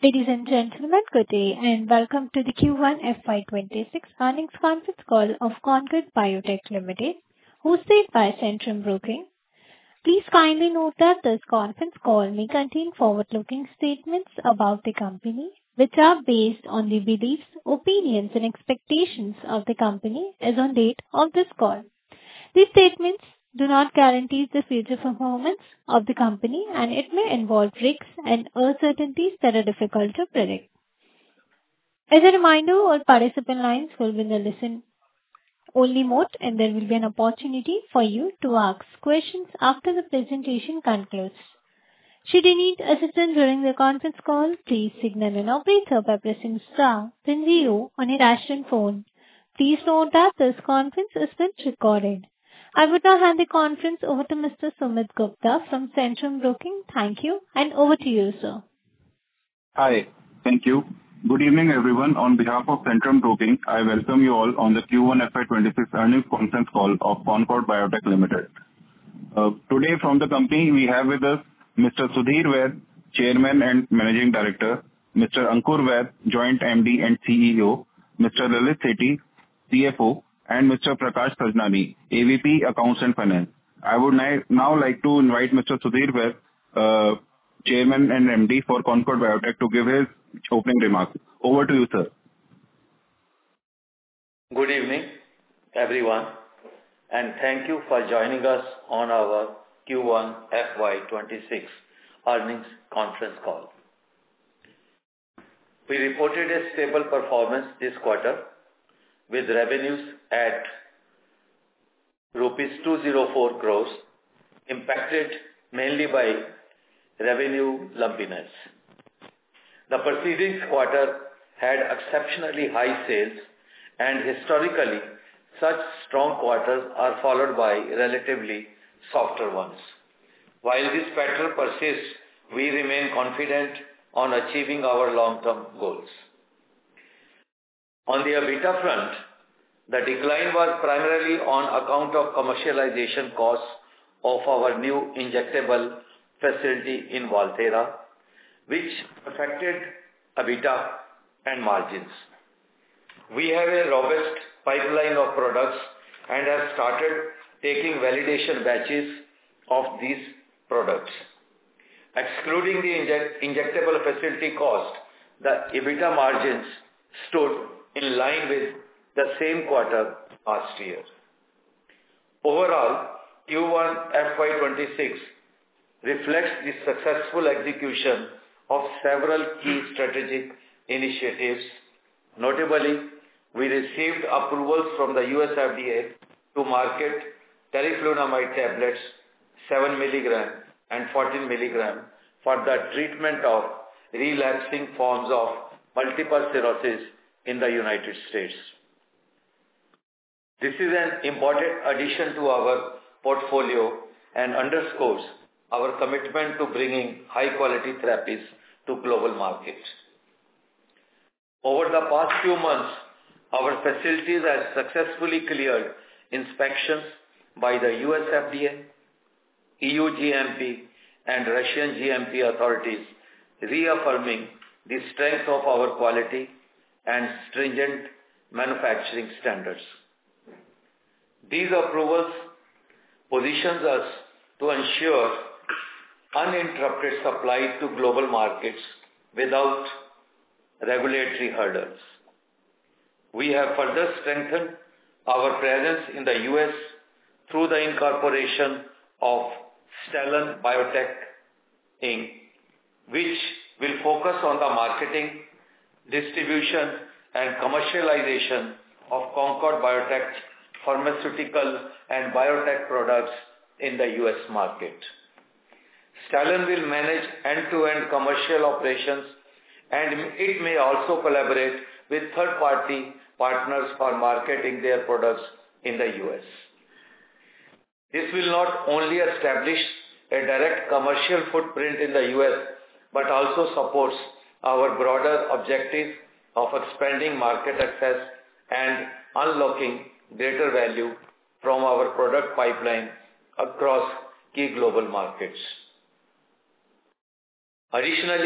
Ladies and gentlemen, good day, and welcome to the Q1 FY26 earnings conference call of Concord Biotech Limited, hosted by Centrum Broking. Please kindly note that this conference call may contain forward-looking statements about the company, which are based on the beliefs, opinions, and expectations of the company as on date of this call. These statements do not guarantee the future performance of the company, and it may involve risks and uncertainties that are difficult to predict. As a reminder, all participant lines will be in the listen-only mode, and there will be an opportunity for you to ask questions after the presentation concludes. Should you need assistance during the conference call, please signal an operator by pressing star then zero on your dashboard phone. Please note that this conference is being recorded. I would now hand the conference over to Mr. Sumit Gupta from Centrum Broking. Thank you, and over to you, sir. Hi. Thank you. Good evening, everyone. On behalf of Centrum Broking, I welcome you all on the Q1 FY26 earnings conference call of Concord Biotech Limited. Today from the company, we have with us Mr. Sudhir Vaid, Chairman and Managing Director, Mr. Ankur Vaid, Joint MD and CEO, Mr. Lalit Sethi, CFO, and Mr. Prakash Sajnani, AVP Accounts and Finance. I would now like to invite Mr. Sudhir Vaid, Chairman and MD for Concord Biotech, to give his opening remarks. Over to you, sir. Good evening, everyone, and thank you for joining us on our Q1 FY26 earnings conference call. We reported a stable performance this quarter, with revenues at rupees 204 crores, impacted mainly by revenue lumpiness. The preceding quarter had exceptionally high sales, and historically, such strong quarters are followed by relatively softer ones. While this pattern persists, we remain confident on achieving our long-term goals. On the EBITDA front, the decline was primarily on account of commercialization costs of our new injectable facility in Valthera, which affected EBITDA and margins. We have a robust pipeline of products and have started taking validation batches of these products. Excluding the injectable facility cost, the EBITDA margins stood in line with the same quarter last year. Overall, Q1 FY26 reflects the successful execution of several key strategic initiatives. Notably, we received approvals from the US FDA to market teriflunomide tablets 7 mg and 14 mg for the treatment of relapsing forms of multiple sclerosis in the United States. This is an important addition to our portfolio and underscores our commitment to bringing high-quality therapies to global markets. Over the past few months, our facilities have successfully cleared inspections by the US FDA, EU GMP, and Russian GMP authorities, reaffirming the strength of our quality and stringent manufacturing standards. These approvals position us to ensure uninterrupted supply to global markets without regulatory hurdles. We have further strengthened our presence in the US through the incorporation of Stellon Biotech Inc., which will focus on the marketing, distribution, and commercialization of Concord Biotech's pharmaceutical and biotech products in the US market. Stellon will manage end-to-end commercial operations, and it may also collaborate with third-party partners for marketing their products in the US. This will not only establish a direct commercial footprint in the US, but also supports our broader objective of expanding market access and unlocking greater value from our product pipeline across key global markets. Additionally,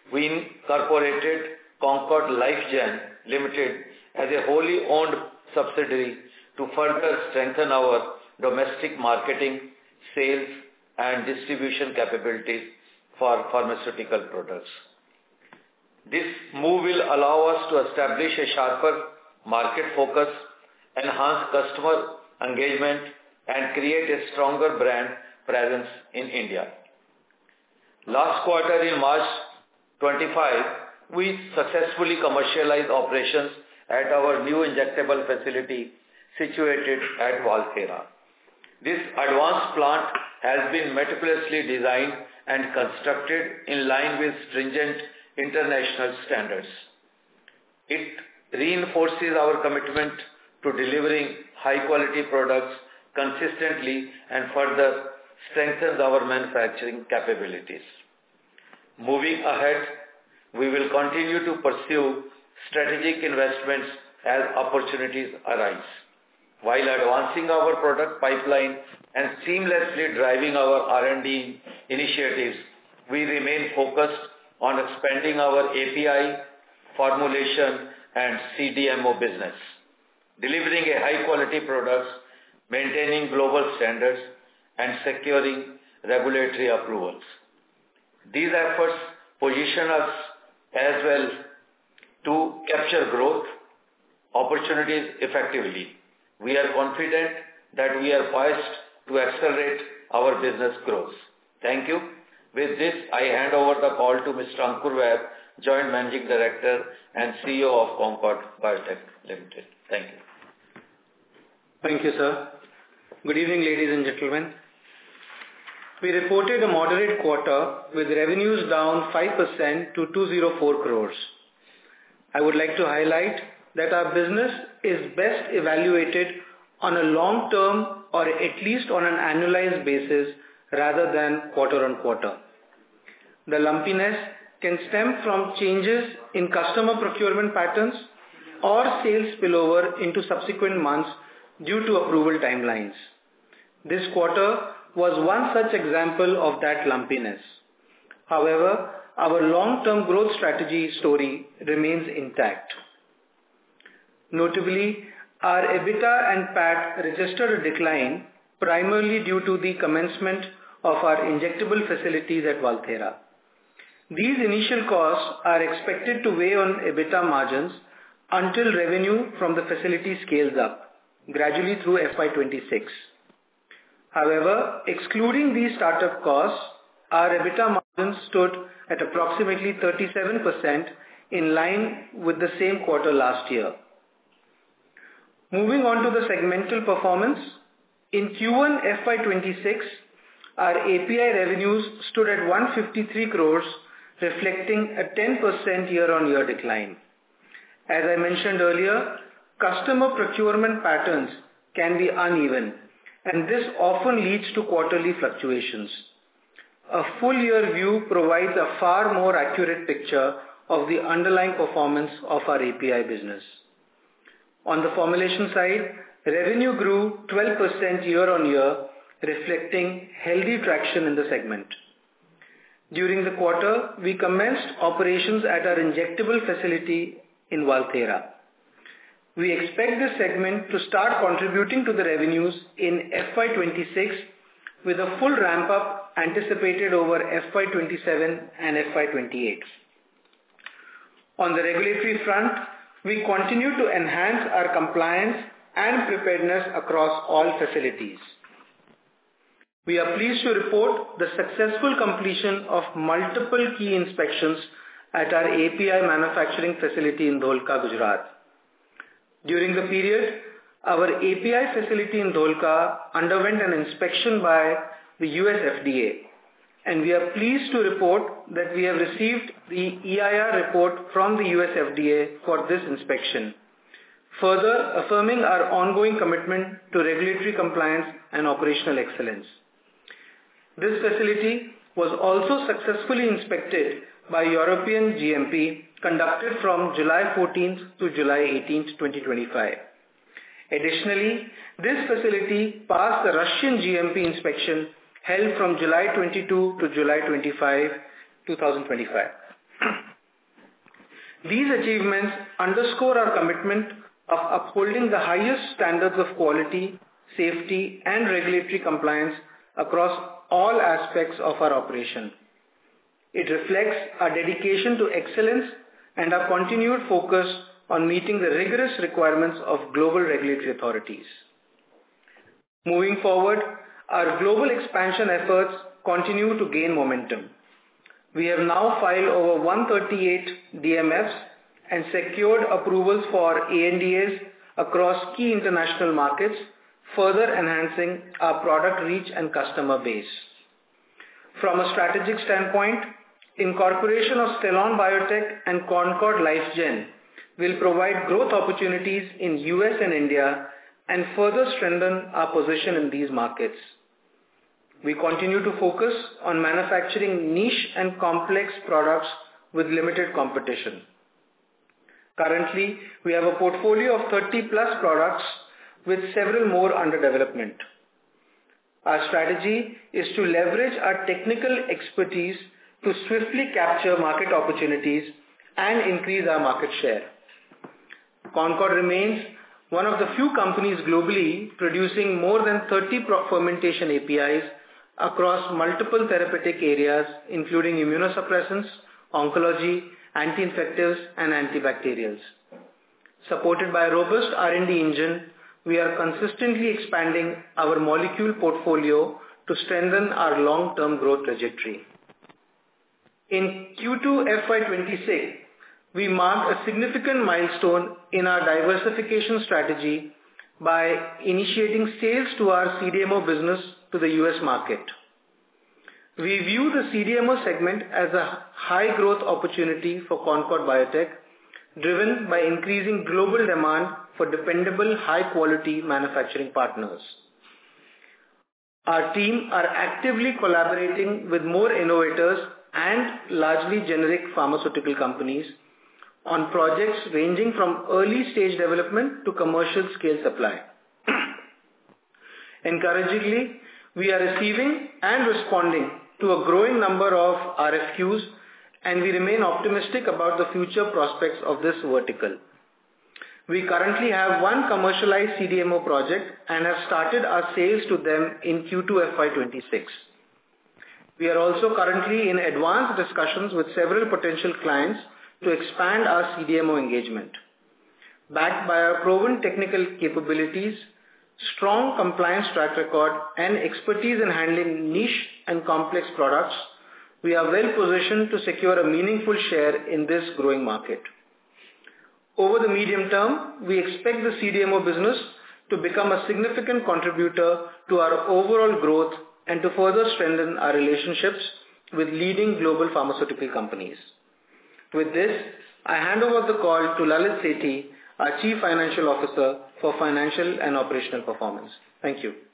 we incorporated Concord LifeGen Limited as a wholly owned subsidiary to further strengthen our domestic marketing, sales, and distribution capabilities for pharmaceutical products. This move will allow us to establish a sharper market focus, enhance customer engagement, and create a stronger brand presence in India. Last quarter in March 25, we successfully commercialized operations at our new injectable facility situated at Valthera. This advanced plant has been meticulously designed and constructed in line with stringent international standards. It reinforces our commitment to delivering high-quality products consistently and further strengthens our manufacturing capabilities. Moving ahead, we will continue to pursue strategic investments as opportunities arise. While advancing our product pipeline and seamlessly driving our R&D initiatives, we remain focused on expanding our API, formulation, and CDMO business, delivering a high-quality products, maintaining global standards, and securing regulatory approvals. These efforts position us as well to capture growth opportunities effectively. We are confident that we are poised to accelerate our business growth. Thank you. With this, I hand over the call to Mr. Ankur Vaid, Joint Managing Director and CEO of Concord Biotech Limited. Thank you. Thank you, sir. Good evening, ladies and gentlemen. We reported a moderate quarter with revenues down 5% to 204 crores. I would like to highlight that our business is best evaluated on a long-term or at least on an annualized basis rather than quarter-on-quarter. The lumpiness can stem from changes in customer procurement patterns or sales spillover into subsequent months due to approval timelines. This quarter was one such example of that lumpiness. However, our long-term growth strategy story remains intact. Notably, our EBITDA and PAT registered a decline primarily due to the commencement of our injectable facilities at Valthera. These initial costs are expected to weigh on EBITDA margins until revenue from the facility scales up, gradually through FY26. However, excluding these startup costs, our EBITDA margins stood at approximately 37% in line with the same quarter last year. Moving on to the segmental performance, in Q1 FY26, our API revenues stood at 153 crores, reflecting a 10% year-on-year decline. As I mentioned earlier, customer procurement patterns can be uneven, and this often leads to quarterly fluctuations. A full year view provides a far more accurate picture of the underlying performance of our API business. On the formulation side, revenue grew 12% year-on-year, reflecting healthy traction in the segment. During the quarter, we commenced operations at our injectable facility in Valthera. We expect this segment to start contributing to the revenues in FY26 with a full ramp-up anticipated over FY27 and FY28. On the regulatory front, we continue to enhance our compliance and preparedness across all facilities. We are pleased to report the successful completion of multiple key inspections at our API manufacturing facility in Dholka, Gujarat. During the period, our API facility in Dholka underwent an inspection by the US FDA, and we are pleased to report that we have received the EIR report from the US FDA for this inspection, further affirming our ongoing commitment to regulatory compliance and operational excellence. This facility was also successfully inspected by European GMP, conducted from July 14th to July 18th, 2025. Additionally, this facility passed the Russian GMP inspection held from July 22 to July 25, 2025. These achievements underscore our commitment of upholding the highest standards of quality, safety, and regulatory compliance across all aspects of our operation. It reflects our dedication to excellence and our continued focus on meeting the rigorous requirements of global regulatory authorities. Moving forward, our global expansion efforts continue to gain momentum. We have now filed over 138 DMFs and secured approvals for ANDAs across key international markets, further enhancing our product reach and customer base. From a strategic standpoint, incorporation of Stellon Biotech and Concord LifeGen will provide growth opportunities in US and India and further strengthen our position in these markets. We continue to focus on manufacturing niche and complex products with limited competition. Currently, we have a portfolio of 30+ products with several more under development. Our strategy is to leverage our technical expertise to swiftly capture market opportunities and increase our market share. Concord remains one of the few companies globally producing more than 30 fermentation APIs across multiple therapeutic areas, including immunosuppressants, oncology, anti-infectives, and antibacterials. Supported by a robust R&D engine, we are consistently expanding our molecule portfolio to strengthen our long-term growth trajectory. In Q2 FY26, we marked a significant milestone in our diversification strategy by initiating sales to our CDMO business to the US market. We view the CDMO segment as a high growth opportunity for Concord Biotech, driven by increasing global demand for dependable, high quality manufacturing partners. Our team are actively collaborating with more innovators and largely generic pharmaceutical companies on projects ranging from early stage development to commercial scale supply. Encouragingly, we are receiving and responding to a growing number of RFQs, and we remain optimistic about the future prospects of this vertical. We currently have one commercialized CDMO project and have started our sales to them in Q2 FY26. We are also currently in advanced discussions with several potential clients to expand our CDMO engagement. Backed by our proven technical capabilities, strong compliance track record, and expertise in handling niche and complex products, we are well positioned to secure a meaningful share in this growing market. Over the medium term, we expect the CDMO business to become a significant contributor to our overall growth and to further strengthen our relationships with leading global pharmaceutical companies. With this, I hand over the call to Lalit Sethi, our Chief Financial Officer, for financial and operational performance. Thank you.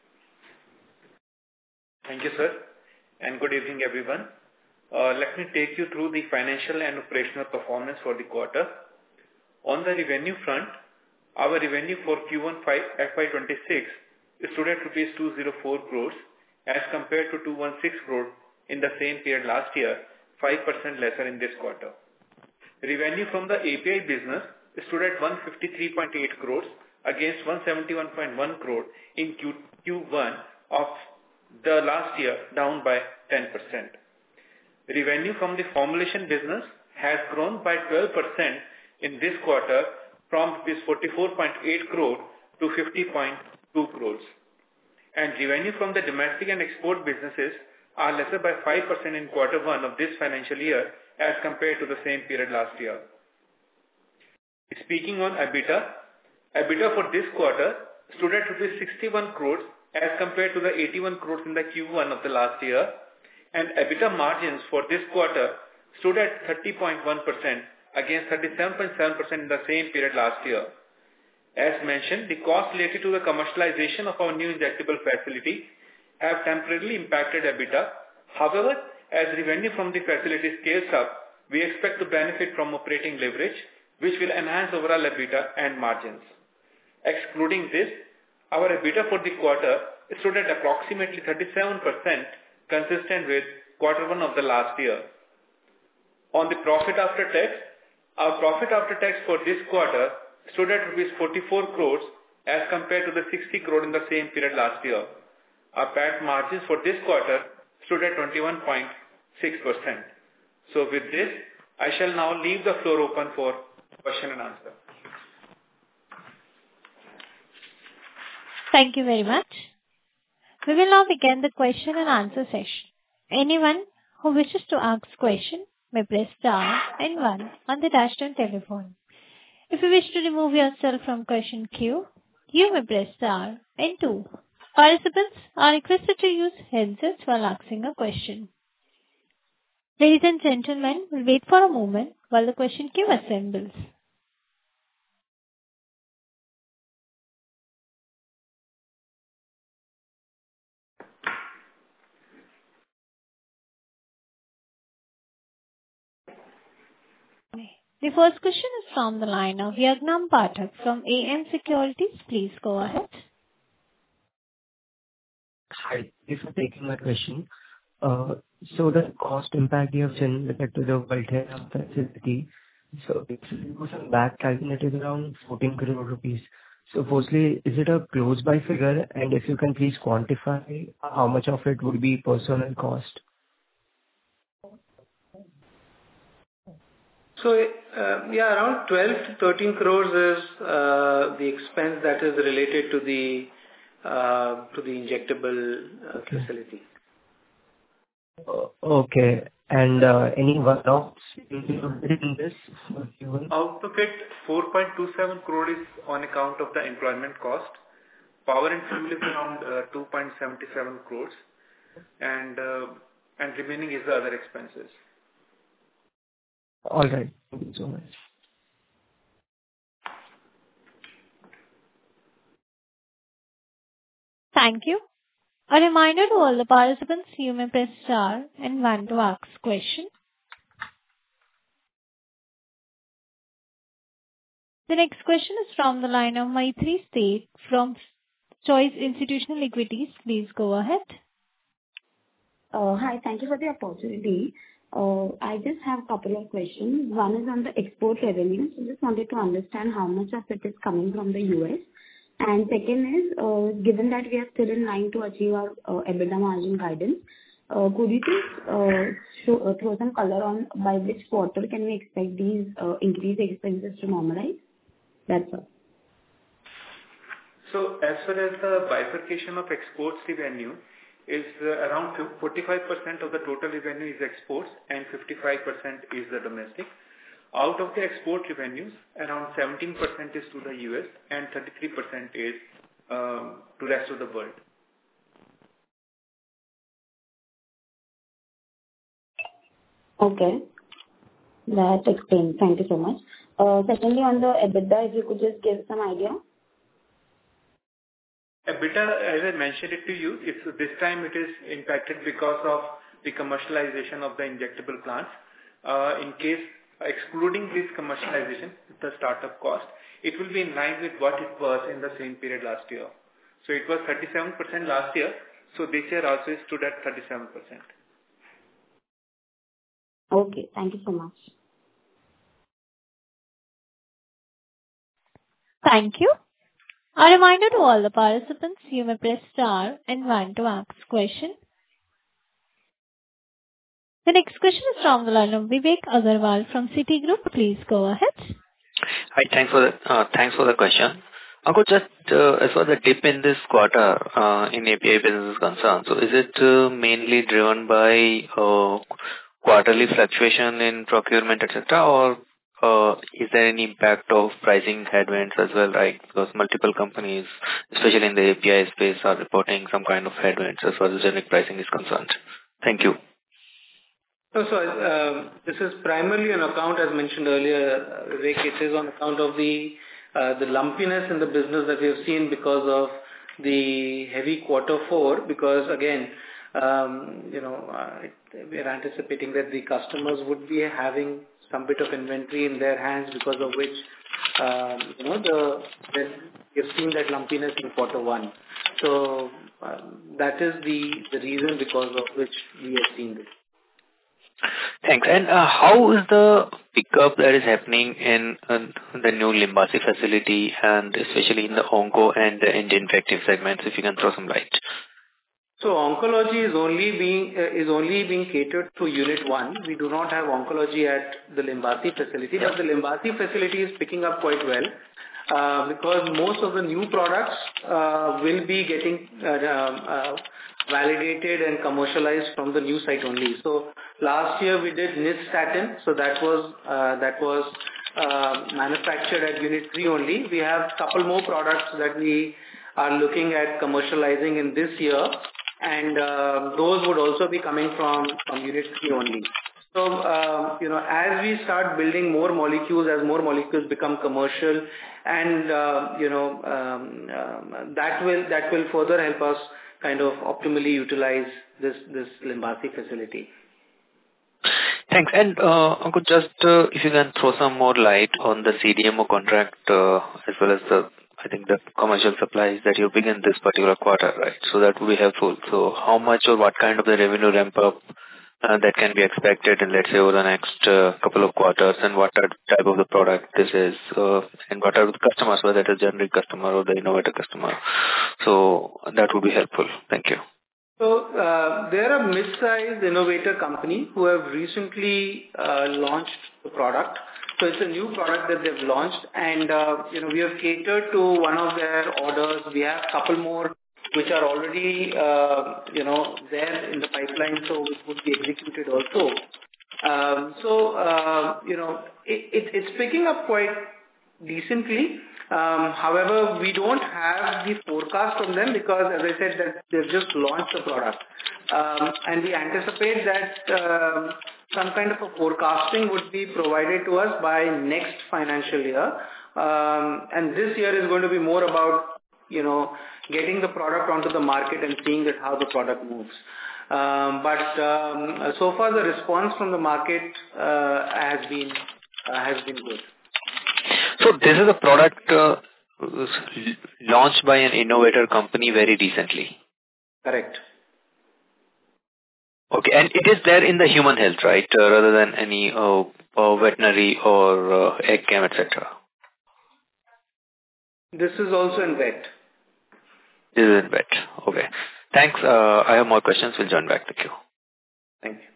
Thank you, sir, and good evening, everyone. Let me take you through the financial and operational performance for the quarter. On the revenue front, our revenue for Q1 FY26 stood at rupees 204 crores as compared to 216 crores in the same period last year, 5% lesser in this quarter. Revenue from the API business stood at 153.8 crores against 171.1 crore in Q1 of the last year, down by 10%. Revenue from the formulation business has grown by 12% in this quarter from 44.8 crore to 50.2 crores. And revenue from the domestic and export businesses are lesser by 5% in quarter one of this financial year as compared to the same period last year. Speaking on EBITDA, EBITDA for this quarter stood at rupees 61 crores as compared to the 81 crores in the Q1 of the last year, and EBITDA margins for this quarter stood at 30.1% against 37.7% in the same period last year. As mentioned, the costs related to the commercialization of our new injectable facility have temporarily impacted EBITDA. However, as revenue from the facility scales up, we expect to benefit from operating leverage, which will enhance overall EBITDA and margins. Excluding this, our EBITDA for the quarter stood at approximately 37%, consistent with quarter one of the last year. On the profit after tax, our profit after tax for this quarter stood at rupees 44 crores as compared to the 60 crore in the same period last year. Our PAT margins for this quarter stood at 21.6%. So with this, I shall now leave the floor open for question and answer. Thank you very much. We will now begin the question and answer session. Anyone who wishes to ask question may press star and 1 on the dashboard telephone. If you wish to remove yourself from question queue, you may press star and 2. Participants are requested to use headsets while asking a question. Ladies and gentlemen, we'll wait for a moment while the question queue assembles. The first question is from the line of Yagnam Pathak from AM Securities. Please go ahead. Hi, thanks for taking my question. So the cost impact you have generated to the Valthera facility, so if you do some back calculated around 14 crore rupees. So firstly, is it a close by figure? And if you can please quantify how much of it would be personnel cost? So, around 12 to 13 crores is the expense that is related to the injectable facility. Okay. And any one-offs included in this? Out of it, 4.27 crore is on account of the employment cost. Power and fuel is around 2.77 crores, and remaining is the other expenses. All right. Thank you so much. Thank you. A reminder to all the participants, you may press star and 1 to ask question. The next question is from the line of Maitri Seth from Choice Institutional Equities. Please go ahead. Hi, thank you for the opportunity. I just have a couple of questions. One is on the export revenue. So just wanted to understand how much of it is coming from the US. And second is, given that we are still in line to achieve our EBITDA margin guidance, could you please throw some color on by which quarter can we expect these increased expenses to normalize? That's all. So as far as the bifurcation of exports revenue is around 45% of the total revenue is exports and 55% is the domestic. Out of the export revenues, around 17% is to the US and 33% is to rest of the world. Okay. That explains. Thank you so much. Secondly, on the EBITDA, if you could just give some idea. EBITDA, as I mentioned it to you, this time it is impacted because of the commercialization of the injectable plants. In case excluding this commercialization, the startup cost, it will be in line with what it was in the same period last year. So it was 37% last year. So this year also it stood at 37%. Okay. Thank you so much. Thank you. A reminder to all the participants, you may press star and 1 to ask question. The next question is from the line of Vivek Agarwal from Citigroup. Please go ahead. Hi, thanks for the question. I could just, as far as the dip in this quarter in API business is concerned, so is it mainly driven by quarterly fluctuation in procurement, etc., or is there any impact of pricing headwinds as well, right? Because multiple companies, especially in the API space, are reporting some kind of headwinds as far as generic pricing is concerned. Thank you. So this is primarily on account, as mentioned earlier, Vivek, it is on account of the lumpiness in the business that we have seen because of the heavy Q4. Because again, we are anticipating that the customers would be having some bit of inventory in their hands, because of which we have seen that lumpiness in Q1. So that is the reason because of which we have seen this. Thanks. And how is the pickup that is happening in the new Limbasi facility, and especially in the onco and the anti-infective segments, if you can throw some light? So oncology is only being catered to Unit 1. We do not have oncology at the Limbasi facility, but the Limbasi facility is picking up quite well because most of the new products will be getting validated and commercialized from the new site only. So last year we did Nystatin, so that was manufactured at Unit 3 only. We have a couple more products that we are looking at commercializing in this year, and those would also be coming from Unit 3 only. So, as we start building more molecules, as more molecules become commercial, and, that will further help us kind of optimally utilize this Limbasi facility. Thanks. And Ankur, just if you can throw some more light on the CDMO contract as well as the commercial supplies that you begin this particular quarter, right? So that will be helpful. So how much or what kind of the revenue ramp up that can be expected in, let's say, over the next couple of quarters, and what type of the product this is, and what are the customers, whether it is generic customer or the innovator customer. So that would be helpful. Thank you. So they're a mid-sized innovator company who have recently launched the product. So it's a new product that they've launched, and we have catered to one of their orders. We have a couple more which are already there in the pipeline, so it would be executed also. It's picking up quite decently. However, we don't have the forecast from them because, as I said, that they've just launched the product, and we anticipate that some kind of a forecasting would be provided to us by next financial year, and this year is going to be more about getting the product onto the market and seeing that how the product moves. But so far the response from the market has been good. So this is a product launched by an innovator company very recently. Correct. Okay, and it is there in the human health, right? Rather than any veterinary or ag chem, etc. This is also in vet. This is in vet. Okay. Thanks. I have more questions. We'll join back the queue. Thank you.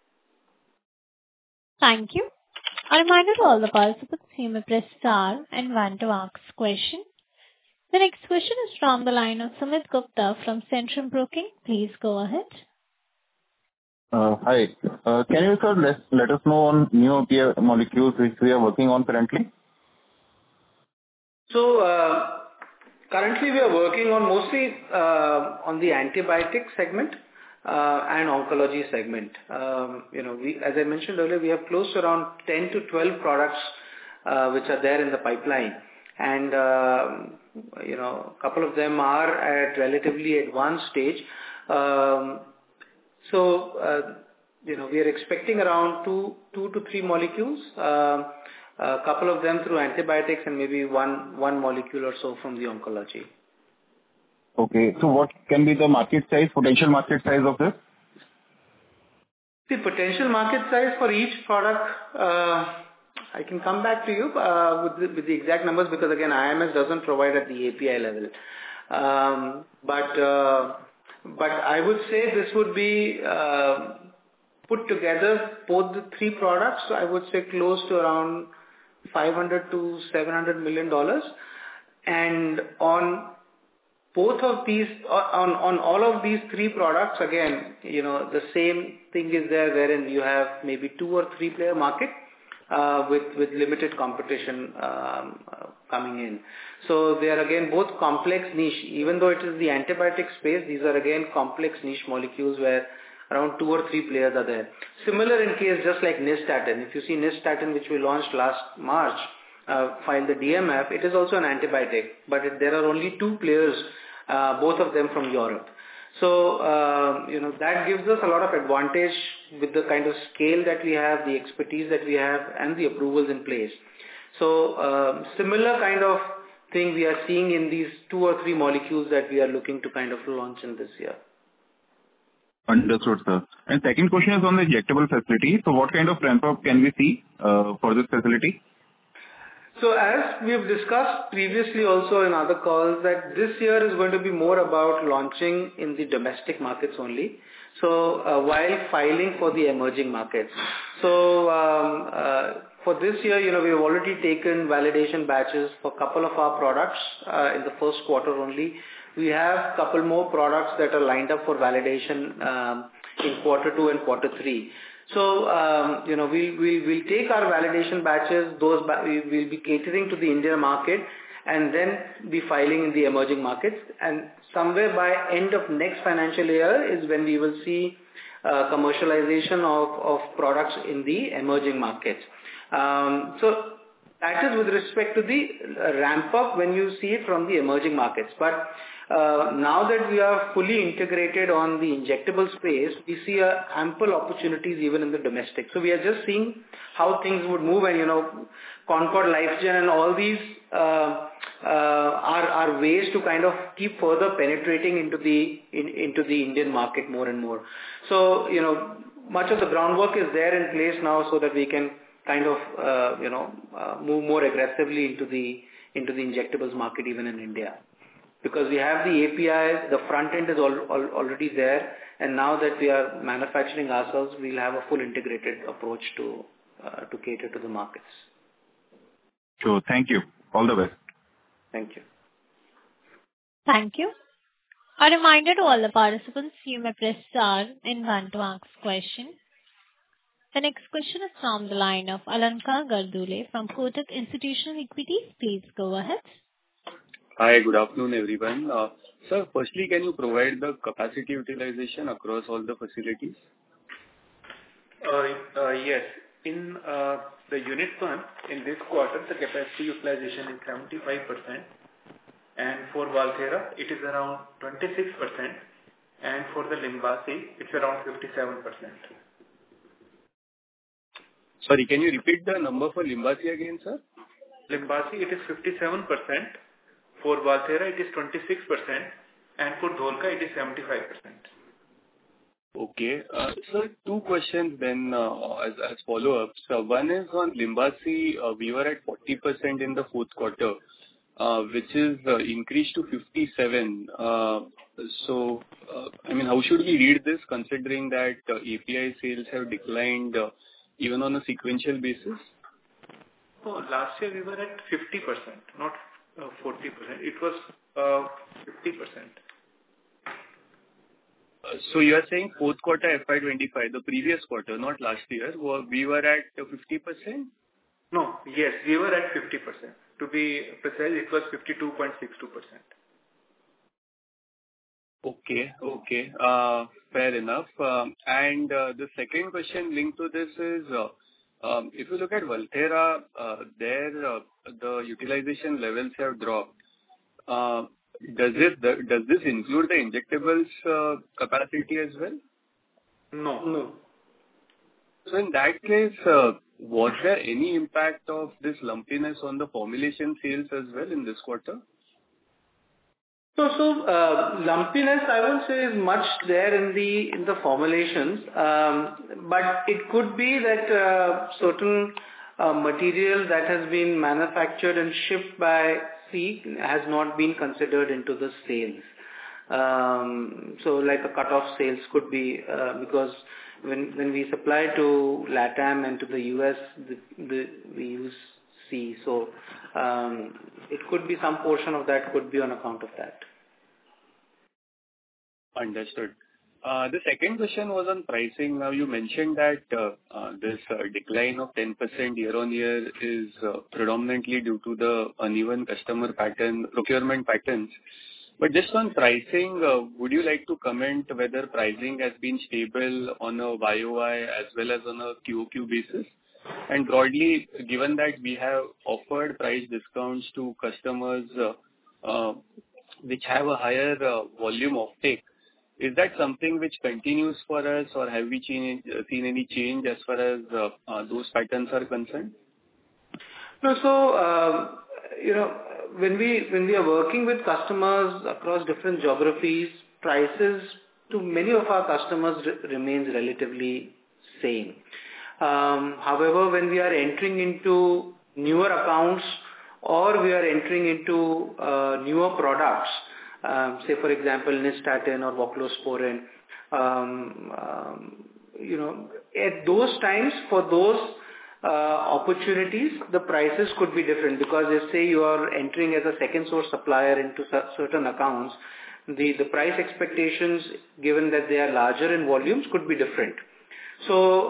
Thank you. A reminder to all the participants, you may press star and 1 to ask question. The next question is from the line of Sumit Gupta from Centrum Broking. Please go ahead. Hi. Can you, sir, let us know on new API molecules which we are working on currently? So, currently we are working on mostly on the antibiotic segment and oncology segment. As I mentioned earlier, we have close to around 10 to 12 products which are there in the pipeline, and a couple of them are at relatively advanced stage. We are expecting around two to three molecules, a couple of them through antibiotics and maybe one molecule or so from the oncology. Okay, so what can be the potential market size of this? The potential market size for each product, I can come back to you with the exact numbers because again IMS doesn't provide at the API level. But I would say this would be put together both the three products. So I would say close to around $500 to $700 million, and on both of these, on all of these three products, again, the same thing is there, wherein you have maybe 2 or 3 player market with limited competition coming in. So they are again both complex niche. Even though it is the antibiotic space, these are again complex niche molecules where around 2 or 3 players are there. Similar in case just like Nystatin. If you see Nystatin, which we launched last March, filed the DMF, it is also an antibiotic, but there are only 2 players, both of them from Europe. So, that gives us a lot of advantage with the kind of scale that we have, the expertise that we have, and the approvals in place. So, similar kind of thing we are seeing in these 2 or 3 molecules that we are looking to kind of launch in this year. Understood, sir. And second question is on the injectable facility. So what kind of ramp-up can we see for this facility? So as we have discussed previously also in other calls, that this year is going to be more about launching in the domestic markets only. So while filing for the emerging markets. So for this year, we've already taken validation batches for a couple of our products in the first quarter only. We have a couple more products that are lined up for validation in quarter 2 and quarter 3. So, we'll take our validation batches, we'll be catering to the India market and then be filing in the emerging markets. And somewhere by end of next financial year is when we will see commercialization of products in the emerging markets. So that is with respect to the ramp up when you see it from the emerging markets. But now that we are fully integrated on the injectable space, we see ample opportunities even in the domestic. So we are just seeing how things would move, and Concord LifeGen and all these are ways to kind of keep further penetrating into the Indian market more and more. So much of the groundwork is there in place now, so that we can kind of move more aggressively into the injectables market even in India. Because we have the API, the front end is already there, and now that we are manufacturing ourselves, we'll have a full integrated approach to cater to the markets. Sure. Thank you. All the best. Thank you. Thank you. A reminder to all the participants, you may press star and 1 to ask question. The next question is from the line of Alankar Garude from Kotak Institutional Equities. Please go ahead. Hi, good afternoon, everyone. Sir, firstly, can you provide the capacity utilization across all the facilities? Yes. In the unit 1, in this quarter, the capacity utilization is 75%. And for Valthera, it is around 26%. And for the Limbasi, it's around 57%. Sorry, can you repeat the number for Limbasi again, sir? Limbasi, it is 57%. For Valthera, it is 26%, and for Dholka, it is 75%. Okay. Sir, 2 questions then as follow-ups. One is on Limbasi, we were at 40% in the fourth quarter, which is increased to 57. So, how should we read this, considering that API sales have declined even on a sequential basis? Oh, last year we were at 50%, not 40%. It was 50%. So you are saying fourth quarter FY25, the previous quarter, not last year, we were at 50%? No, yes, we were at 50%. To be precise, it was 52.62%. Okay. Fair enough. And the second question linked to this is, if you look at Valthera, the utilization levels have dropped. Does this include the injectables capacity as well? No. So in that case, was there any impact of this lumpiness on the formulation sales as well in this quarter? So lumpiness, I won't say is much there in the formulations, but it could be that certain material that has been manufactured and shipped by sea has not been considered into the sales. So like a cut-off sales could be because when we supply to LATAM and to the US, we use sea. So it could be some portion of that could be on account of that. Understood. The second question was on pricing. Now you mentioned that this decline of 10% year-on-year is predominantly due to the uneven customer procurement patterns. But just on pricing, would you like to comment whether pricing has been stable on a YOY as well as on a QOQ basis? And broadly, given that we have offered price discounts to customers which have a higher volume offtake, is that something which continues for us, or have we seen any change as far as those patterns are concerned? No, so when we are working with customers across different geographies, prices to many of our customers remains relatively same. However, when we are entering into newer accounts or we are entering into newer products, say for example nystatin or voclosporin, at those times for those opportunities, the prices could be different because if say you are entering as a second source supplier into certain accounts, the price expectations, given that they are larger in volumes, could be different. So,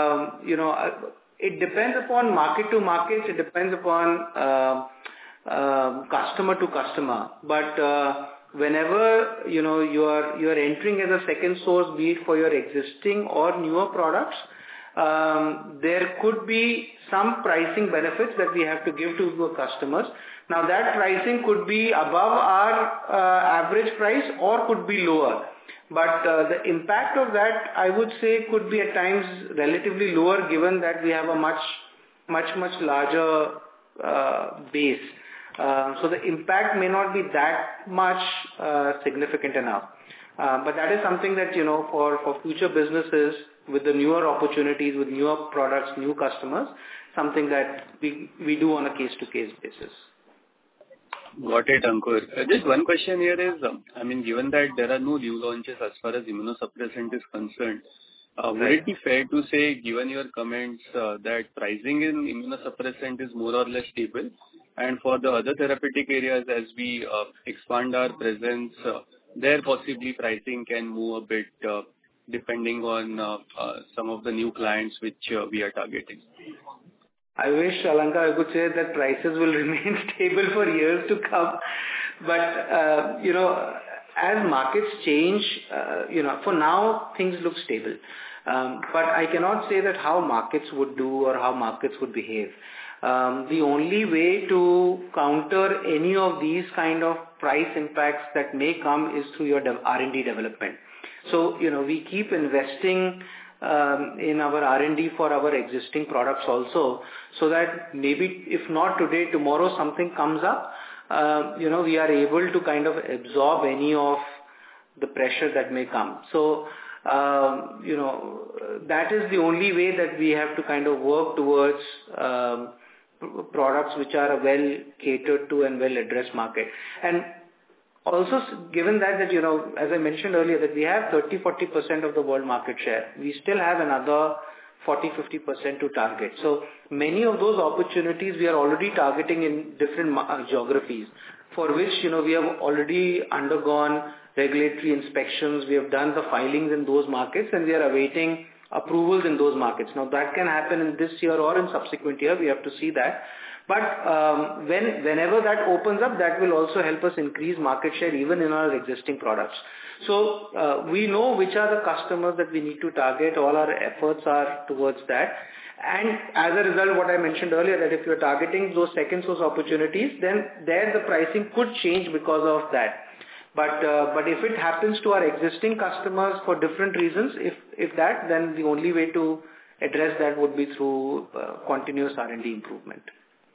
it depends upon market to market, it depends upon customer to customer. But whenever you are entering as a second source, be it for your existing or newer products, there could be some pricing benefits that we have to give to the customers. Now that pricing could be above our average price or could be lower. But the impact of that, I would say, could be at times relatively lower, given that we have a much larger base. So the impact may not be that much significant enough. But that is something that, for future businesses with the newer opportunities, with newer products, new customers, something that we do on a case-to-case basis. Got it, Ankur. Just one question here is, given that there are no new launches as far as immunosuppressant is concerned, would it be fair to say, given your comments, that pricing in immunosuppressant is more or less stable, and for the other therapeutic areas, as we expand our presence, there possibly pricing can move a bit depending on some of the new clients which we are targeting? I wish, Alanka, I could say that prices will remain stable for years to come. But, as markets change, for now, things look stable. But I cannot say that how markets would do or how markets would behave. The only way to counter any of these kind of price impacts that may come is through your R&D development. So, we keep investing in our R&D for our existing products also, so that maybe if not today, tomorrow something comes up, we are able to kind of absorb any of the pressure that may come. So, that is the only way that we have to kind of work towards products which are a well catered to and well addressed market. And also, given that, as I mentioned earlier, that we have 30-40% of the world market share, we still have another 40-50% to target. So many of those opportunities we are already targeting in different geographies, for which, we have already undergone regulatory inspections, we have done the filings in those markets, and we are awaiting approvals in those markets. Now that can happen in this year or in subsequent year, we have to see that. But whenever that opens up, that will also help us increase market share even in our existing products. So we know which are the customers that we need to target. All our efforts are towards that. And as a result, what I mentioned earlier, that if you're targeting those second source opportunities, then there the pricing could change because of that. But if it happens to our existing customers for different reasons, then the only way to address that would be through continuous R&D improvement.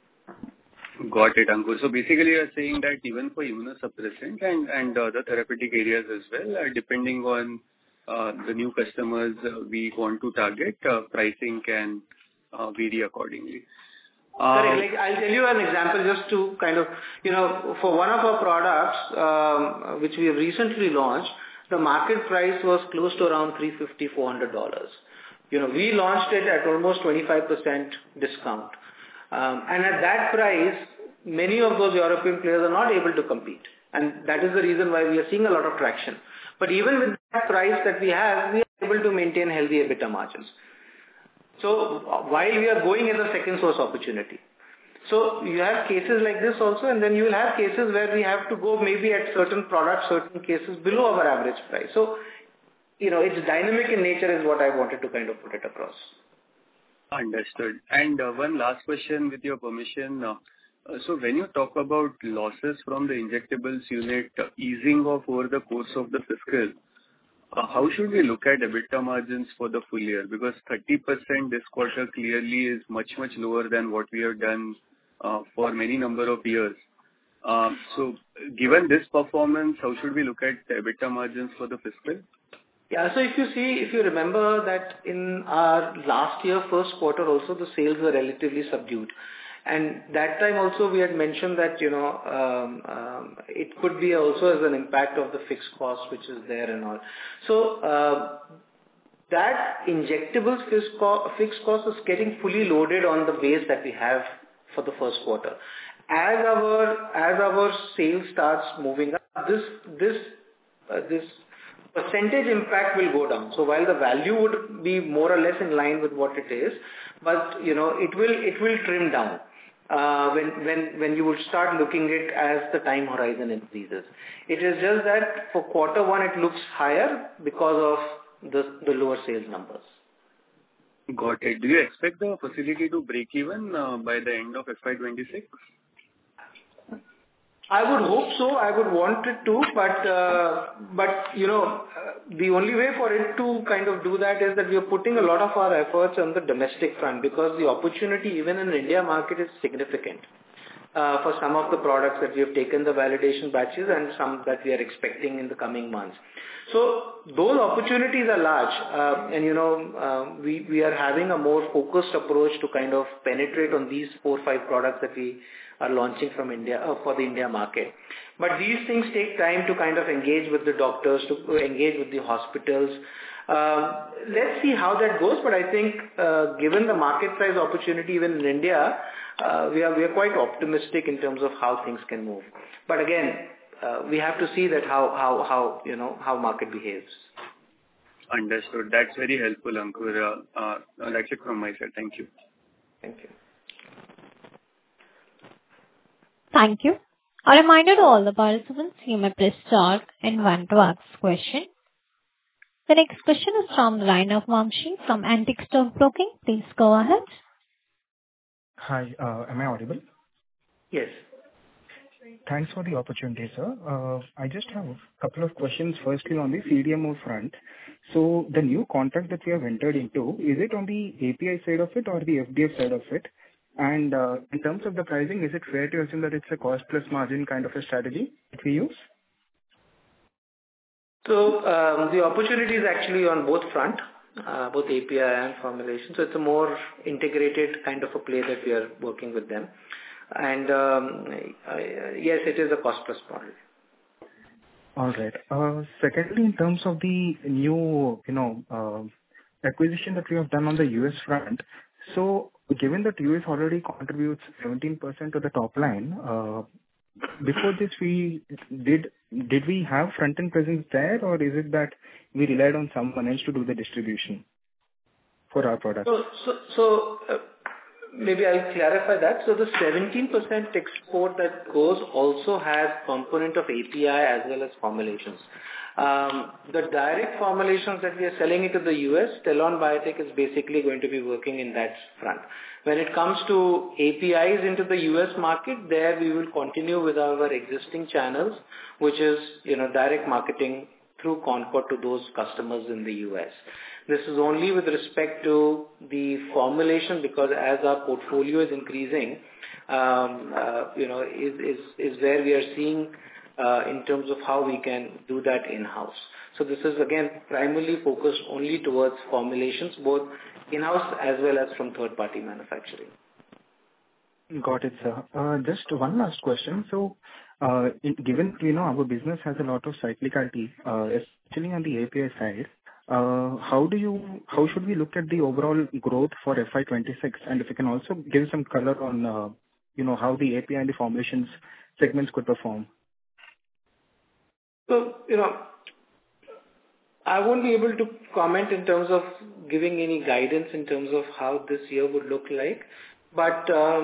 Got it, Ankur. So basically you are saying that even for immunosuppressant and other therapeutic areas as well, depending on the new customers we want to target, pricing can vary accordingly. Correct. I'll tell you an example just to kind of, for one of our products, which we have recently launched, the market price was close to around $350-400. We launched it at almost 25% discount. And at that price, many of those European players are not able to compete. And that is the reason why we are seeing a lot of traction. But even with that price that we have, we are able to maintain healthy EBITDA margins. So while we are going as a second source opportunity. So you have cases like this also, and then you will have cases where we have to go maybe at certain products, certain cases below our average price. So, it's dynamic in nature is what I wanted to kind of put it across. Understood. And one last question with your permission. So when you talk about losses from the injectables unit easing off over the course of the fiscal, how should we look at EBITDA margins for the full year? Because 30% this quarter clearly is much, much lower than what we have done for many number of years. So given this performance, how should we look at the EBITDA margins for the fiscal? Yeah. So if you remember that in our last year, first quarter also, the sales were relatively subdued. And that time also we had mentioned that, it could be also as an impact of the fixed cost which is there and all. So, that injectables fixed cost is getting fully loaded on the base that we have for the first quarter. As our sales starts moving up, this percentage impact will go down. So while the value would be more or less in line with what it is, but it will trim down when you would start looking at it as the time horizon increases. It is just that for quarter one it looks higher because of the lower sales numbers. Got it. Do you expect the facility to break even by the end of FY26? I would hope so. I would want it to, but the only way for it to kind of do that is that we are putting a lot of our efforts on the domestic front, because the opportunity even in the India market is significant for some of the products that we have taken the validation batches and some that we are expecting in the coming months. So those opportunities are large, and we are having a more focused approach to kind of penetrate on these 4 or 5 products that we are launching from India for the India market. But these things take time to kind of engage with the doctors, to engage with the hospitals. Let's see how that goes. But I think given the market size opportunity even in India, we are quite optimistic in terms of how things can move. But again, we have to see that how market behaves. Understood. That's very helpful, Ankur. That's it from my side. Thank you. Thank you. Thank you. A reminder to all the participants, you may press star and 1 to ask question. The next question is from the line of Vamshi from Antique Stock Broking. Please go ahead. Hi, am I audible? Yes. Thanks for the opportunity, sir. I just have a couple of questions. Firstly, on the CDMO front. So the new contract that we have entered into, is it on the API side of it or the FDF side of it? And in terms of the pricing, is it fair to assume that it's a cost plus margin kind of a strategy that we use? So the opportunity is actually on both front, both API and formulation. So it's a more integrated kind of a play that we are working with them. And yes, it is a cost plus model. All right. Secondly, in terms of the new, acquisition that we have done on the US front, so given that US already contributes 17% to the top line, before this did we have front-end presence there, or is it that we relied on someone else to do the distribution for our products? So maybe I'll clarify that. So the 17% export that goes also has component of API as well as formulations. The direct formulations that we are selling into the US, Stellon Biotech is basically going to be working in that front. When it comes to APIs into the US market, there we will continue with our existing channels, which is, direct marketing through Concord to those customers in the US. This is only with respect to the formulation, because as our portfolio is increasing, is where we are seeing in terms of how we can do that in-house. So this is again primarily focused only towards formulations, both in-house as well as from third-party manufacturing. Got it, sir. Just one last question. So, given our business has a lot of cyclicality, especially on the API side, how should we look at the overall growth for FY26? And if you can also give some color on how the API and the formulations segments could perform. So, I won't be able to comment in terms of giving any guidance in terms of how this year would look like. But,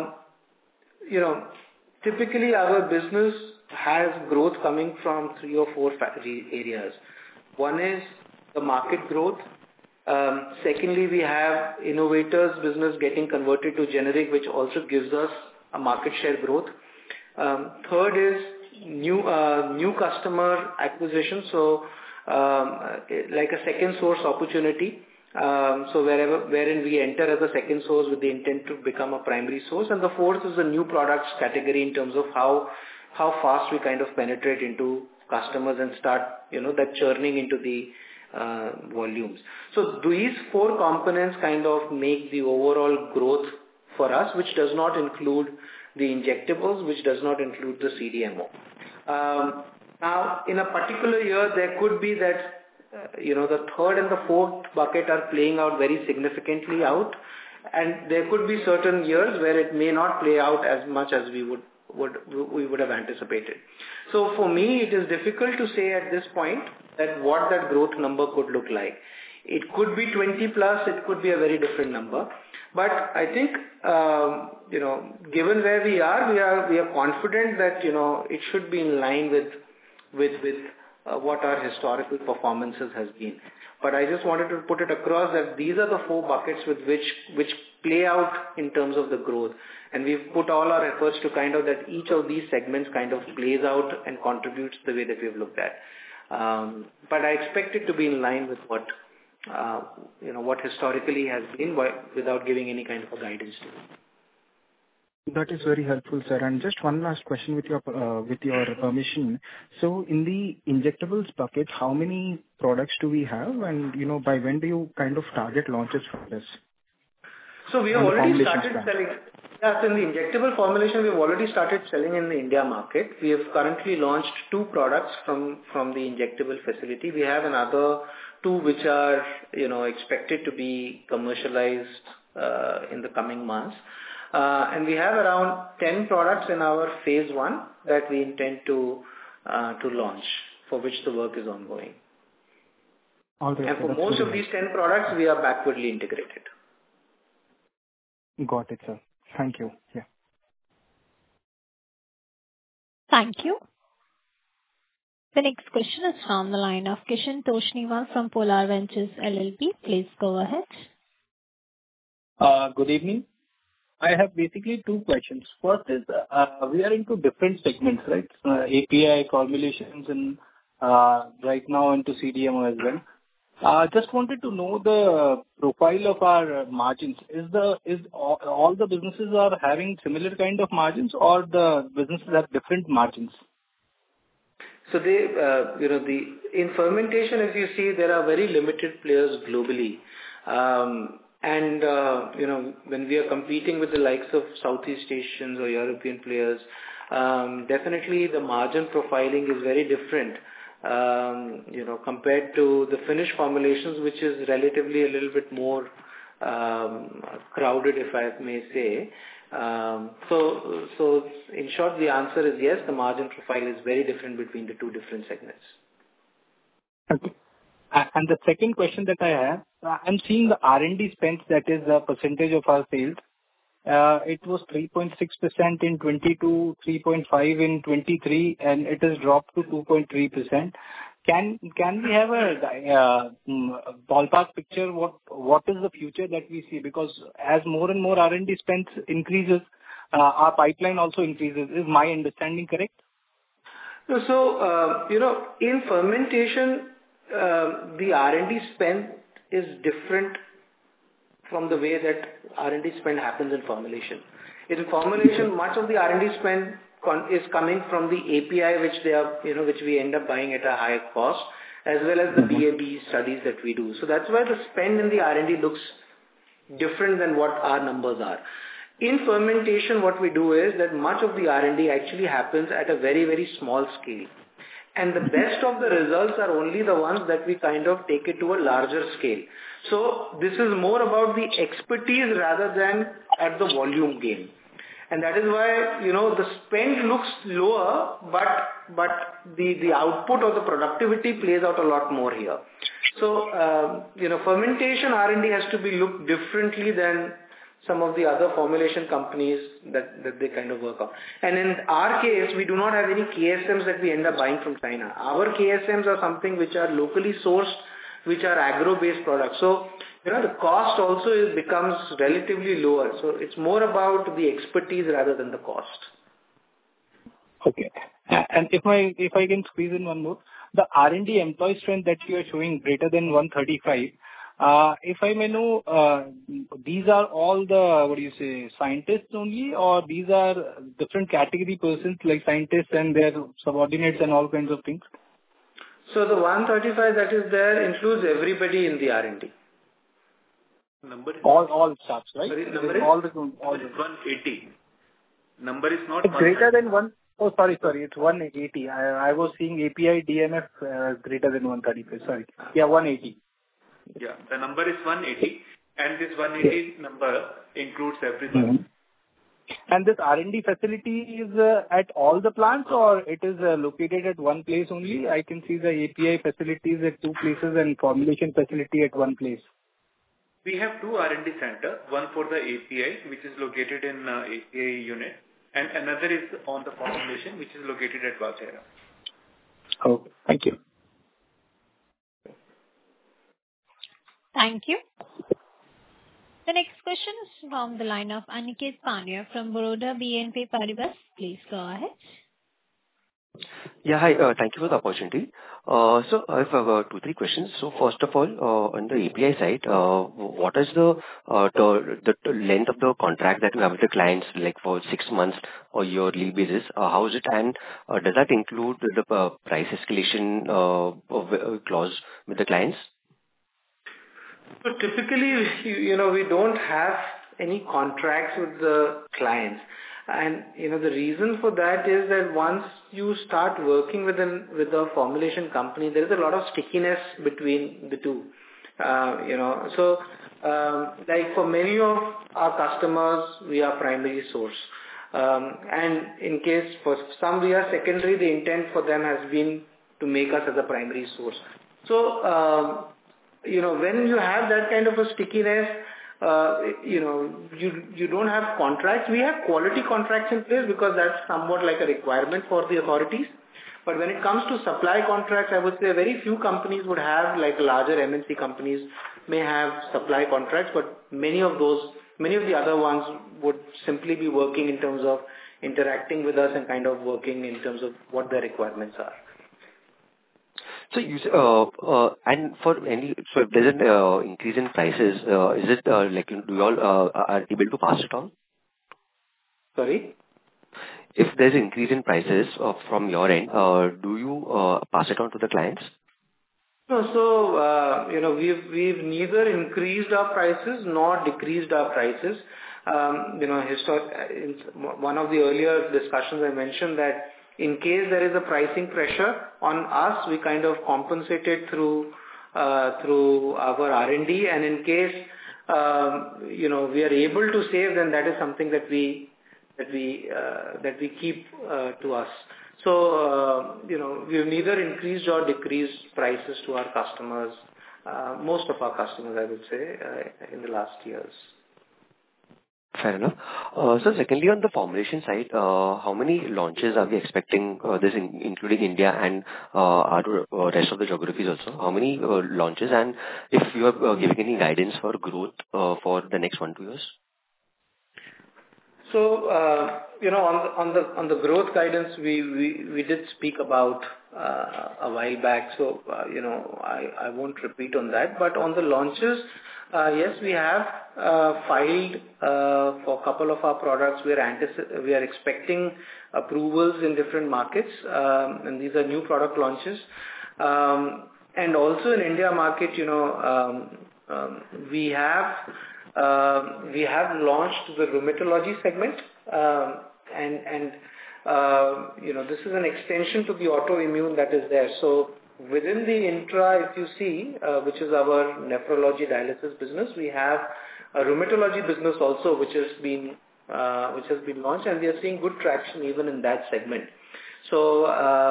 typically our business has growth coming from 3 or 4 areas. One is the market growth. Secondly, we have innovators business getting converted to generic, which also gives us a market share growth. Third is new customer acquisition. So, like a second source opportunity. So wherein we enter as a second source with the intent to become a primary source. And the fourth is the new products category in terms of how fast we kind of penetrate into customers and start, that churning into the volumes. So these four components kind of make the overall growth for us, which does not include the injectables, which does not include the CDMO. Now, in a particular year, there could be that the third and the fourth bucket are playing out very significantly out, and there could be certain years where it may not play out as much as we would have anticipated. So for me, it is difficult to say at this point that what that growth number could look like. It could be 20 plus, it could be a very different number. But I think, given where we are confident that, it should be in line with what our historical performances has been. But I just wanted to put it across that these are the four buckets with which play out in terms of the growth. And we've put all our efforts to kind of that each of these segments kind of plays out and contributes the way that we've looked at. But I expect it to be in line with what historically has been without giving any kind of a guidance to it. That is very helpful, sir. And just one last question with your permission. So in the injectables bucket, how many products do we have? And, by when do you kind of target launches from this? So we have already started selling. Yes, in the injectable formulation, we have already started selling in the India market. We have currently launched 2 products from the injectable facility. We have another 2 which are, expected to be commercialized in the coming months. And we have around 10 products in our phase 1 that we intend to launch, for which the work is ongoing. All right, and for most of these 10 products, we are backwardly integrated. Got it, sir. Thank you. Yeah. Thank you. The next question is from the line of Kishan Toshniwal from Polar Ventures LLP. Please go ahead. Good evening. I have basically 2 questions. First is, we are into different segments, right? API formulations and right now into CDMO as well. Just wanted to know the profile of our margins. Is all the businesses are having similar kind of margins, or the businesses have different margins? So they, in fermentation, as you see, there are very limited players globally. And when we are competing with the likes of Southeast Asians or European players, definitely the margin profiling is very different, compared to the finished formulations, which is relatively a little bit more crowded, if I may say. So in short, the answer is yes, the margin profile is very different between the 2 different segments. Okay. And the second question that I have, I'm seeing the R&D spend, that is the percentage of our sales. It was 3.6% in 22, 3.5 in 23, and it has dropped to 2.3%. Can we have a ballpark picture? What is the future that we see? Because as more and more R&D spend increases, our pipeline also increases. Is my understanding correct? So, in fermentation, the R&D spend is different from the way that R&D spend happens in formulation. In formulation, much of the R&D spend is coming from the API, which we end up buying at a higher cost, as well as the BAB studies that we do. So that's why the spend in the R&D looks different than what our numbers are. In fermentation, what we do is that much of the R&D actually happens at a very, very small scale. And the best of the results are only the ones that we kind of take it to a larger scale. So this is more about the expertise rather than at the volume game. And that is why, the spend looks lower, but the output or the productivity plays out a lot more here. So, fermentation R&D has to be looked differently than some of the other formulation companies that they kind of work on. And in our case, we do not have any KSMs that we end up buying from China. Our KSMs are something which are locally sourced, which are agro-based products. So, the cost also becomes relatively lower. So it's more about the expertise rather than the cost. Okay. And if I can squeeze in one more, the R&D employee strength that you are showing greater than 135, if I may know, these are all the, scientists only, or these are different category persons like scientists and their subordinates and all kinds of things? So the 135 that is there includes everybody in the R&D. Number is All staffs, right? Sorry, number is? All the 180. Number is not It's greater than one. Oh, sorry. It's 180. I was seeing API DMF greater than 135. Sorry. Yeah, 180. Yeah, the number is 180, and this 180 number includes everything. And this R&D facility is at all the plants, or it is located at one place only? I can see the API facilities at two places and formulation facility at one place. We have two R&D centers, one for the API, which is located in API unit, and another is on the formulation, which is located at Valthera. Oh, thank you. Thank you. The next question is from the line of Aniket Pania from Baroda BNP Paribas. Please go ahead. Yeah, hi. Thank you for the opportunity. So I have 2-3 questions. So first of all, on the API side, what is the length of the contract that you have with the clients, like for 6 months or yearly basis? How is it? And does that include the price escalation clause with the clients? So typically, we don't have any contracts with the clients. And, the reason for that is that once you start working with a formulation company, there is a lot of stickiness between the two. So, like for many of our customers, we are primary source. And in case for some we are secondary, the intent for them has been to make us as a primary source. So, when you have that kind of a stickiness, you don't have contracts. We have quality contracts in place because that's somewhat like a requirement for the authorities. But when it comes to supply contracts, I would say very few companies would have, like larger MNC companies may have supply contracts, but many of the other ones would simply be working in terms of interacting with us and kind of working in terms of what their requirements are. So you and for any, so if there's an increase in prices, is it like do you all are able to pass it on? Sorry? If there's an increase in prices from your end, do you pass it on to the clients? No, so we've neither increased our prices nor decreased our prices. In one of the earlier discussions I mentioned that in case there is a pricing pressure on us, we kind of compensate it through our R&D, and in case we are able to save, then that is something that we keep to us. So we've neither increased or decreased prices to our customers, most of our customers, I would say, in the last years. Fair enough. So secondly, on the formulation side, how many launches are we expecting, this including India and our rest of the geographies also? How many launches, and if you are giving any guidance for growth for the next 1-2 years? So, on the growth guidance, we did speak about a while back, so, I won't repeat on that. But on the launches, yes, we have filed for a couple of our products. We are expecting approvals in different markets, and these are new product launches. And also in India market, we have launched the rheumatology segment, and this is an extension to the autoimmune that is there. So within the intra, if you see, which is our nephrology dialysis business, we have a rheumatology business also, which has been launched, and we are seeing good traction even in that segment. So,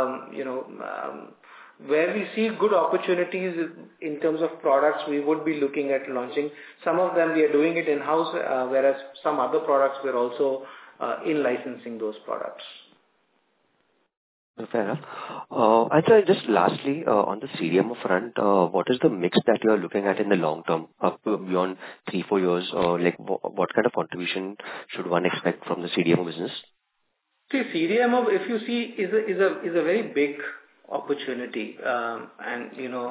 where we see good opportunities in terms of products, we would be looking at launching. Some of them we are doing it in-house, whereas some other products we're also in licensing those products. Fair enough. And so just lastly, on the CDMO front, what is the mix that you are looking at in the long term, up beyond 3-4 years? Like what kind of contribution should one expect from the CDMO business? See, CDMO, if you see, is a very big opportunity, and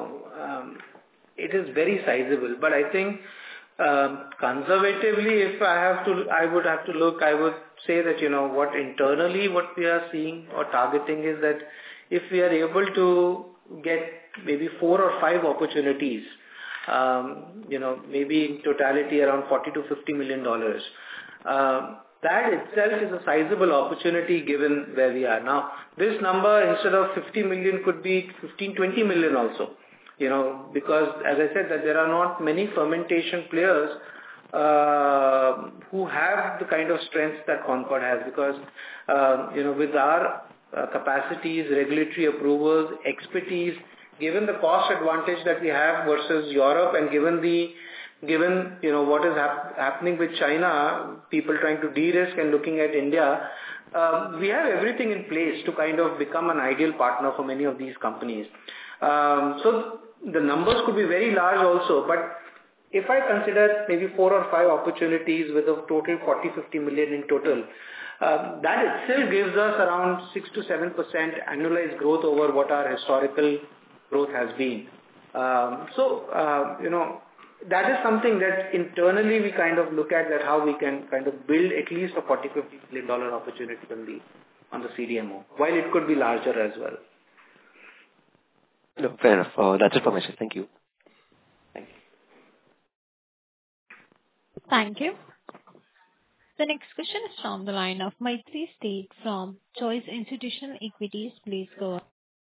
it is very sizable. But I think conservatively, if I would have to look, I would say that what we are seeing or targeting is that if we are able to get maybe 4 or 5 opportunities, maybe in totality around $40 to $50 million. That itself is a sizable opportunity given where we are now. This number, instead of 50 million, could be 15, 20 million also. Because as I said, that there are not many fermentation players who have the kind of strengths that Concord has, because with our capacities, regulatory approvals, expertise, given the cost advantage that we have versus Europe, and given what is happening with China, people trying to de-risk and looking at India, we have everything in place to kind of become an ideal partner for many of these companies. So the numbers could be very large also, but if I consider maybe 4 or 5 opportunities with a total 40-50 million in total, that itself gives us around 6 to 7% annualized growth over what our historical growth has been. That is something that internally we kind of look at, that how we can kind of build at least a $40-50 million opportunity on the CDMO, while it could be larger as well. No, fair enough. That's it for myself. Thank you. Thank you. Thank you. The next question is from the line of Maitri State from Choice Institutional Equities. Please go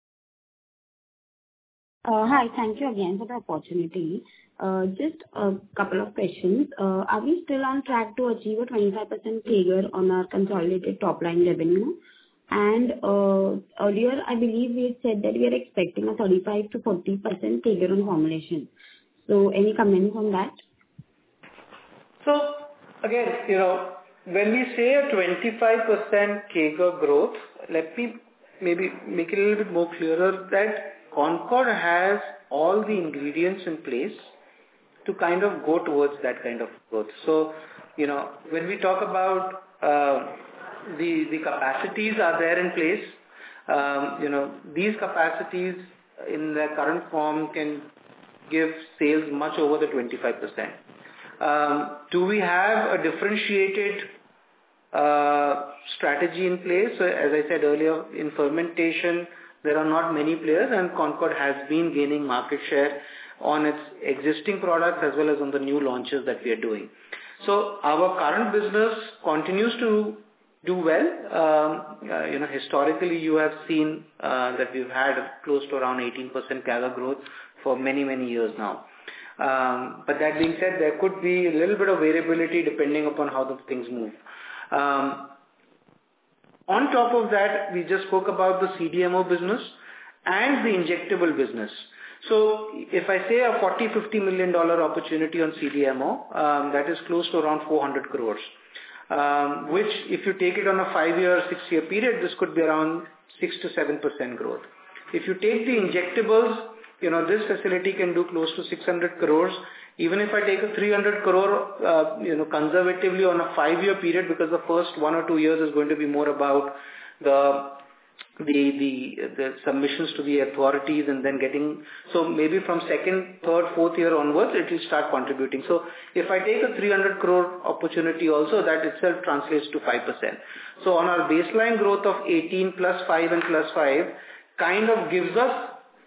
on. Hi, thank you again for the opportunity. Just a couple of questions. Are we still on track to achieve a 25% CAGR on our consolidated top line revenue? And earlier, I believe we had said that we are expecting a 35 to 40% CAGR on formulation. So any comments on that? So again, when we say a 25% CAGR growth, let me maybe make it a little bit more clearer that Concord has all the ingredients in place to kind of go towards that kind of growth. So, when we talk about the capacities are there in place, these capacities in their current form can give sales much over the 25%. Do we have a differentiated strategy in place? So as I said earlier, in fermentation, there are not many players, and Concord has been gaining market share on its existing products as well as on the new launches that we are doing. So our current business continues to do well. Historically, you have seen that we've had close to around 18% CAGR growth for many, many years now. But that being said, there could be a little bit of variability depending upon how the things move. On top of that, we just spoke about the CDMO business and the injectable business. So if I say a $40-50 million opportunity on CDMO, that is close to around 400 crores, which if you take it on a 5-year, 6-year period, this could be around 6 to 7% growth. If you take the injectables, this facility can do close to 600 crores. Even if I take a 300 crore, conservatively on a 5-year period, because the first 1 or 2 years is going to be more about the submissions to the authorities and then so maybe from 2nd, 3rd, 4th year onwards, it will start contributing. So if I take a 300 crore opportunity also, that itself translates to 5%. So on our baseline growth of 18 plus 5 and plus 5 kind of gives us,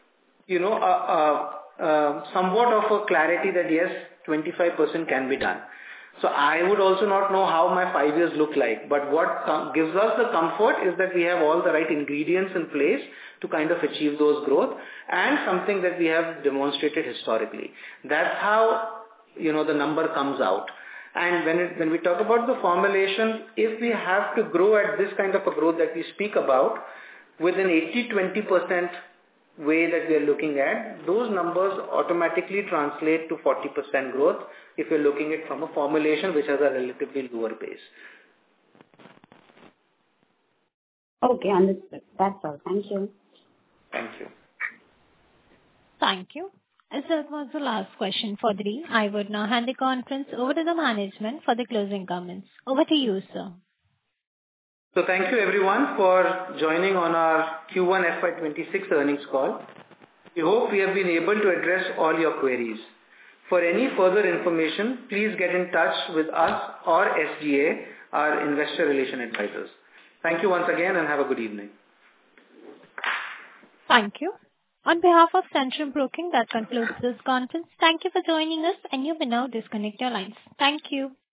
somewhat of a clarity that yes, 25% can be done. So I would also not know how my 5 years look like, but what gives us the comfort is that we have all the right ingredients in place to kind of achieve those growth, and something that we have demonstrated historically. That's how, the number comes out. And when we talk about the formulation, if we have to grow at this kind of a growth that we speak about, with an 80-20% way that we are looking at, those numbers automatically translate to 40% growth if you're looking at from a formulation which has a relatively lower base. Okay, understood. That's all. Thank you. Thank you. Thank you. As that was the last question for the day, I would now hand the conference over to the management for the closing comments. Over to you, sir. So thank you everyone for joining on our Q1 FY26 earnings call. We hope we have been able to address all your queries. For any further information, please get in touch with us or SGA, our investor relation advisors. Thank you once again and have a good evening. Thank you. On behalf of Centrum Broking, that concludes this conference. Thank you for joining us, and you may now disconnect your lines. Thank you.